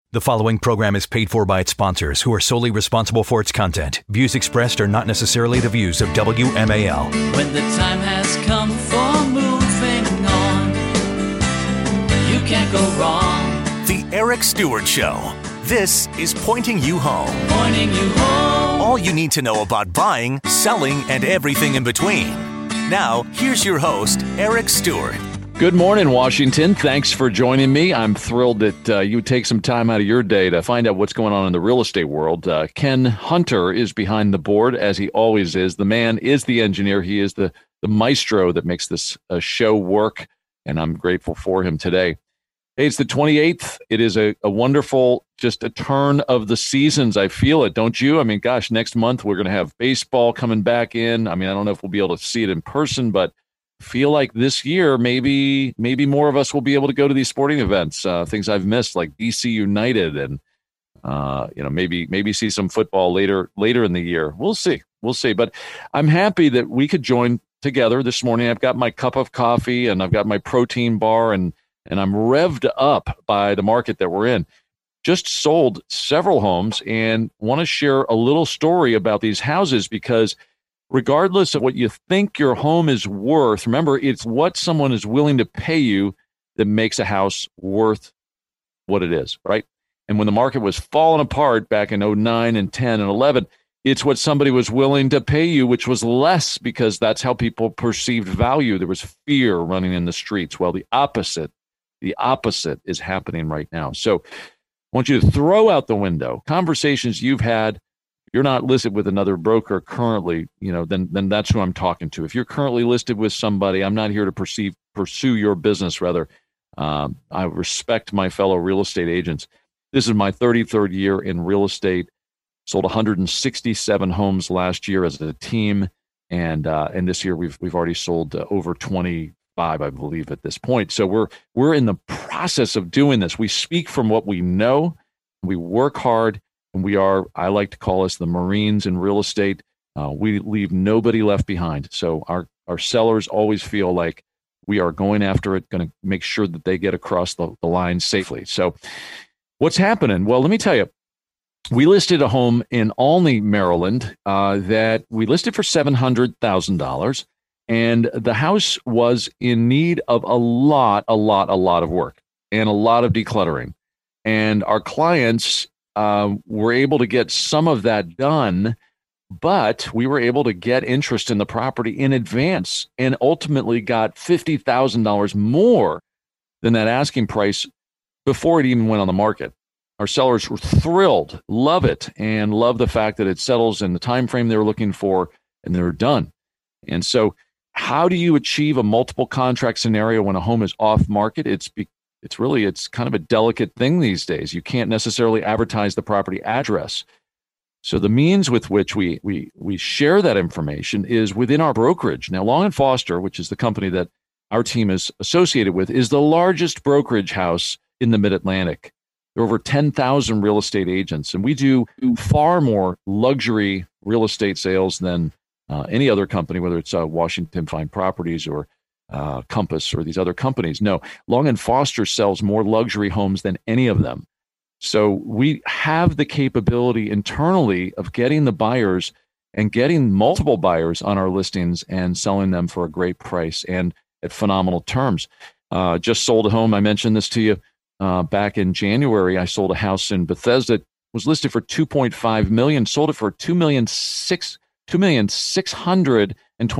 The following program is paid for by its sponsors, who are solely responsible for its content. Views expressed are not necessarily the views of WMAL. When the time has come for moving on, you can't go wrong. The Eric Stewart Show. This is Pointing You Home. Pointing you home. All you need to know about buying, selling, and everything in between. Now, here's your host, Eric Stewart. Good morning, Washington. Thanks for joining me. I'm thrilled that you take some time out of your day to find out what's going on in the real estate world. Ken Hunter is behind the board, as he always is. The man is the engineer. He is the maestro that makes this show work, and I'm grateful for him today. Hey, it's the 28th. It is a wonderful, just a turn of the seasons. I feel it, don't you? I mean, gosh, next month we're going to have baseball coming back in. I mean, I don't know if we'll be able to see it in person, but feel like this year maybe more of us will be able to go to these sporting events, things I've missed, like DC United, and maybe see some football later in the year. We'll see. But I'm happy that we could join together this morning. I've got my cup of coffee and I've got my protein bar, and I'm revved up by the market that we're in. Just sold several homes and want to share a little story about these houses, because regardless of what you think your home is worth, remember, it's what someone is willing to pay you that makes a house worth what it is, right? And when the market was falling apart back in 09 and 10 and 11, it's what somebody was willing to pay you, which was less, because that's how people perceived value. There was fear running in the streets. Well, the opposite is happening right now. So I want you to throw out the window conversations you've had. You're not listed with another broker currently, then that's who I'm talking to. If you're currently listed with somebody, I'm not here to pursue your business. Rather, I respect my fellow real estate agents. This is my 33rd year in real estate. Sold 167 homes last year as a team, and this year we've already sold over 25, I believe, at this point. So we're in the process of doing this. We speak from what we know. We work hard. And we are, I like to call us the Marines in real estate. We leave nobody left behind. So our sellers always feel like we are going after it, going to make sure that they get across the line safely. So what's happening? Well, let me tell you, we listed a home in Olney, Maryland, that we listed for $700,000. And the house was in need of a lot of work and a lot of decluttering. And our clients were able to get some of that done, but we were able to get interest in the property in advance and ultimately got $50,000 more than that asking price before it even went on the market. Our sellers were thrilled, love it, and love the fact that it settles in the time frame they were looking for, and they're done. And so how do you achieve a multiple contract scenario when a home is off market? It's kind of a delicate thing these days. You can't necessarily advertise the property address. So the means with which we share that information is within our brokerage. Now, Long & Foster, which is the company that our team is associated with, is the largest brokerage house in the Mid-Atlantic. There are over 10,000 real estate agents, and we do far more luxury real estate sales than any other company, whether it's Washington Fine Properties or Compass or these other companies. No, Long & Foster sells more luxury homes than any of them. So we have the capability internally of getting the buyers and getting multiple buyers on our listings and selling them for a great price and at phenomenal terms. Just sold a home. I mentioned this to you back in January. I sold a house in Bethesda. It was listed for $2.5 million, sold it for $2,626,000,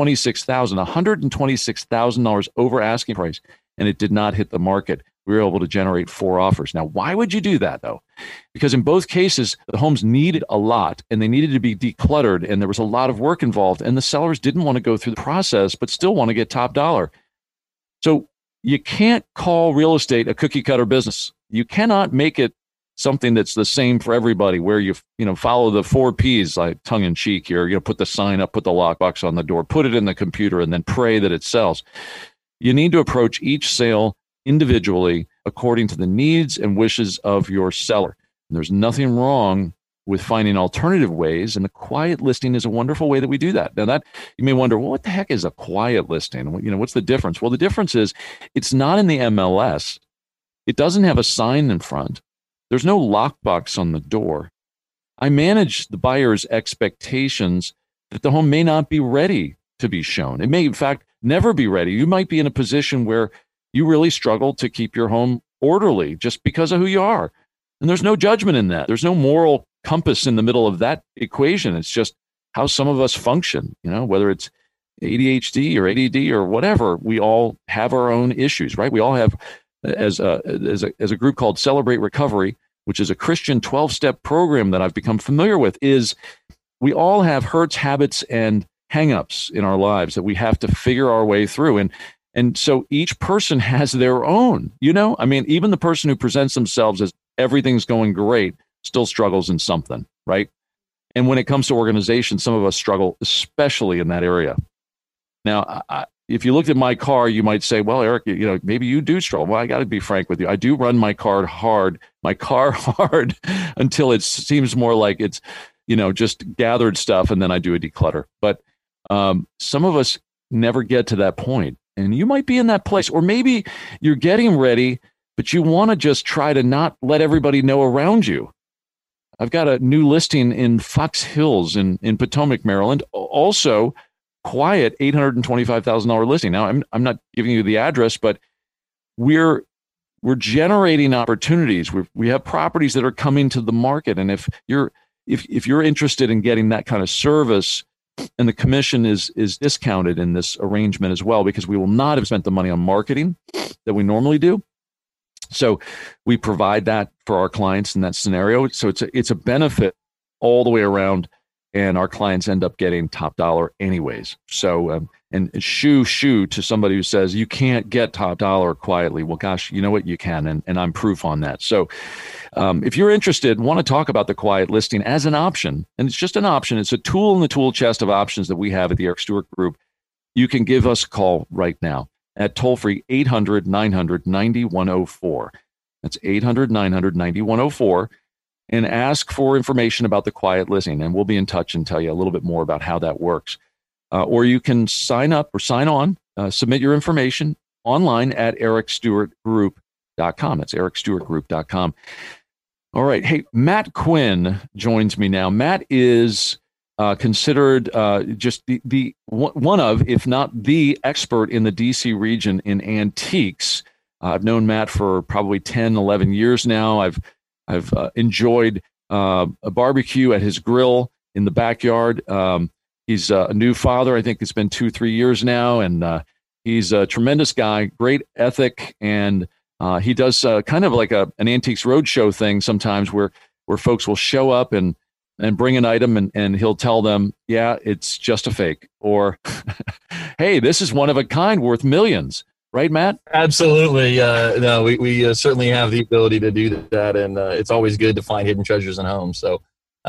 $126,000 over asking price, and it did not hit the market. We were able to generate 4 offers. Now, why would you do that, though? Because in both cases, the homes needed a lot, and they needed to be decluttered, and there was a lot of work involved, and the sellers didn't want to go through the process, but still want to get top dollar. So you can't call real estate a cookie-cutter business. You cannot make it something that's the same for everybody, where you follow the 4 Ps, like tongue in cheek here, put the sign up, put the lockbox on the door, put it in the computer, and then pray that it sells. You need to approach each sale individually according to the needs and wishes of your seller. And there's nothing wrong with finding alternative ways, and the quiet listing is a wonderful way that we do that. Now, that you may wonder, well, what the heck is a quiet listing? What's the difference? Well, the difference is it's not in the MLS. It doesn't have a sign in front. There's no lockbox on the door. I manage the buyer's expectations that the home may not be ready to be shown. It may, in fact, never be ready. You might be in a position where you really struggle to keep your home orderly just because of who you are. And there's no judgment in that. There's no moral compass in the middle of that equation. It's just how some of us function, whether it's ADHD or ADD or whatever. We all have our own issues, right? We all have, as a group called Celebrate Recovery, which is a Christian 12-step program that I've become familiar with, is we all have hurts, habits, and hangups in our lives that we have to figure our way through. And so each person has their own, even the person who presents themselves as everything's going great still struggles in something, right? And when it comes to organization, some of us struggle, especially in that area. Now, if you looked at my car, you might say, well, Eric, maybe you do struggle. Well, I got to be frank with you. I do run my car hard until it seems more like it's, just gathered stuff. And then I do a declutter. But some of us never get to that point. And you might be in that place, or maybe you're getting ready, but you want to just try to not let everybody know around you. I've got a new listing in Fox Hills in Potomac, Maryland. Also, quiet $825,000 listing. Now, I'm not giving you the address, but we're generating opportunities. We have properties that are coming to the market, and if you're interested in getting that kind of service, and the commission is discounted in this arrangement as well, because we will not have spent the money on marketing that we normally do. So we provide that for our clients in that scenario. So it's a benefit all the way around, and our clients end up getting top dollar anyways. So and shoo to somebody who says you can't get top dollar quietly. Well, gosh, you know what? You can, and I'm proof on that. So if you're interested, want to talk about the quiet listing as an option, and it's just an option. It's a tool in the tool chest of options that we have at the Eric Stewart Group. You can give us a call right now at toll-free 800-900-9104. That's 800-900-9104. And ask for information about the quiet listing, and we'll be in touch and tell you a little bit more about how that works. Or you can sign up or sign on, submit your information online at ericstewartgroup.com. That's ericstewartgroup.com. All right. Hey, Matt Quinn joins me now. Matt is considered just the one of, if not the expert in the DC region in antiques. I've known Matt for probably 10, 11 years now. I've enjoyed a barbecue at his grill in the backyard. He's a new father. I think it's been 2-3 years now, and he's a tremendous guy, great ethic, and he does kind of like an Antiques Roadshow thing sometimes where folks will show up and bring an item, and he'll tell them, yeah, it's just a fake, or hey, this is one of a kind worth millions. Right, Matt? Absolutely. No, we certainly have the ability to do that, and it's always good to find hidden treasures in homes. So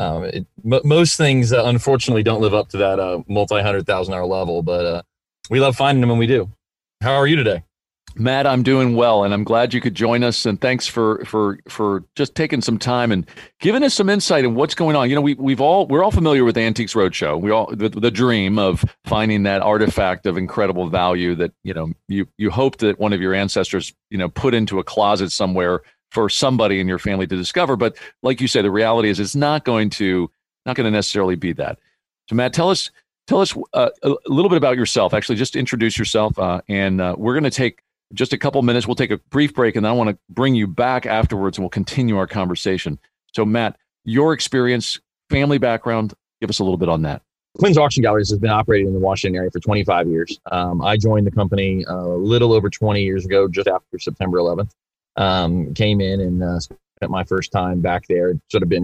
most things, unfortunately, don't live up to that multi-$100,000 level, but we love finding them when we do. How are you today? Matt, I'm doing well, and I'm glad you could join us. And thanks for just taking some time and giving us some insight in what's going on. We're all familiar with the Antiques Roadshow. We all the dream of finding that artifact of incredible value that you hoped that one of your ancestors put into a closet somewhere for somebody in your family to discover. But like you say, the reality is it's not going to necessarily be that. So, Matt, tell us a little bit about yourself. Actually, just introduce yourself, and we're going to take just a couple minutes. We'll take a brief break, and then I want to bring you back afterwards, and we'll continue our conversation. So, Matt, your experience, family background, give us a little bit on that. Quinn's Auction Galleries has been operating in the Washington area for 25 years. I joined the company a little over 20 years ago, just after September 11th. Came in and spent my first time back there. Sort of been,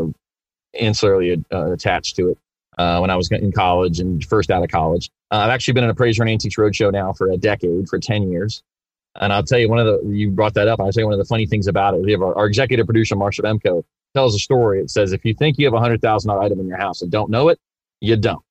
ancillarily attached to it when I was in college and first out of college. I've actually been an appraiser on Antiques Roadshow now for a decade, for 10 years. And I'll tell you, you brought that up. I'll tell you one of the funny things about it. We have our executive producer, Marsha Bemko, tells a story. It says, if you think you have a $100,000 item in your house and don't know it, you don't.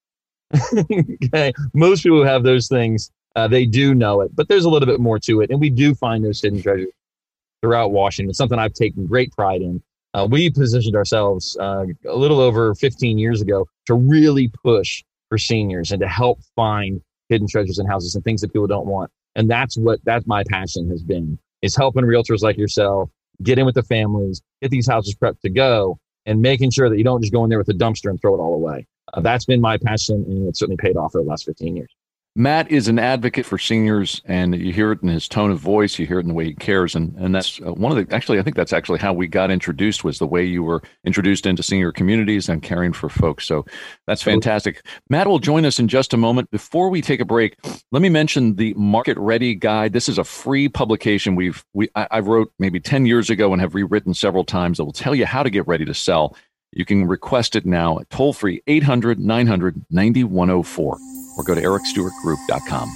Okay. Most people who have those things, they do know it, but there's a little bit more to it. And we do find those hidden treasures throughout Washington. It's something I've taken great pride in. We positioned ourselves a little over 15 years ago to really push for seniors and to help find hidden treasures in houses and things that people don't want. And that's my passion has been, is helping realtors like yourself get in with the families, get these houses prepped to go, and making sure that you don't just go in there with a dumpster and throw it all away. That's been my passion, and it's certainly paid off for the last 15 years. Matt is an advocate for seniors, and you hear it in his tone of voice, you hear it in the way he cares, and that's one of the, actually, I think that's actually how we got introduced, was the way you were introduced into senior communities and caring for folks. So that's fantastic. Matt will join us in just a moment. Before we take a break, let me mention the Market Ready Guide. This is a free publication I wrote maybe 10 years ago and have rewritten several times that will tell you how to get ready to sell. You can request it now at toll-free 800-900-9104 or go to ericstewartgroup.com.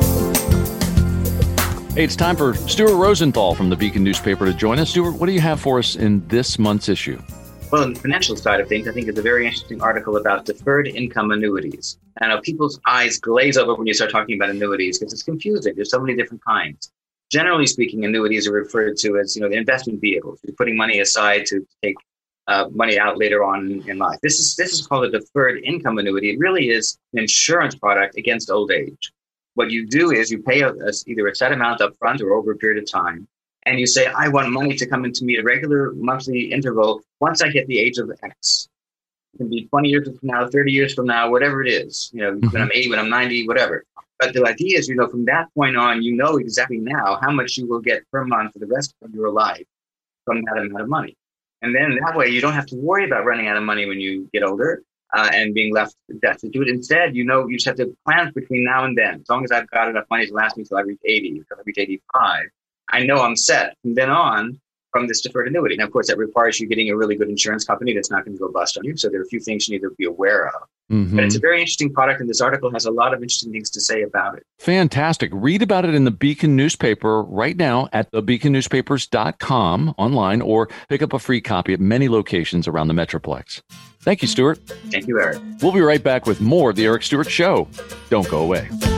Hey, it's time for Stuart Rosenthal from the Beacon newspaper to join us. Stuart, what do you have for us in this month's issue? Well, on the financial side of things, I think it's a very interesting article about deferred income annuities. I know people's eyes glaze over when you start talking about annuities because it's confusing. There's so many different kinds. Generally speaking, annuities are referred to as, the investment vehicles. You're putting money aside to take money out later on in life. This is called a deferred income annuity. It really is an insurance product against old age. What you do is you pay either a set amount up front or over a period of time, and you say, I want money to come into me at a regular monthly interval once I hit the age of X. It can be 20 years from now, 30 years from now, whatever it is, when I'm 80, when I'm 90, whatever. But the idea is, from that point on, exactly now how much you will get per month for the rest of your life from that amount of money. And then that way you don't have to worry about running out of money when you get older and being left destitute. Instead, you just have to plan between now and then. As long as I've got enough money to last me until I reach 80, until I reach 85, I know I'm set from then on from this deferred annuity. Now, of course, that requires you getting a really good insurance company that's not going to go bust on you. So there are a few things you need to be aware of. Mm-hmm. But it's a very interesting product, and this article has a lot of interesting things to say about it. Fantastic. Read about it in the Beacon newspaper right now at thebeaconnewspapers.com online, or pick up a free copy at many locations around the Metroplex. Thank you, Stuart. Thank you, Eric. We'll be right back with more of The Eric Stewart Show. Don't go away.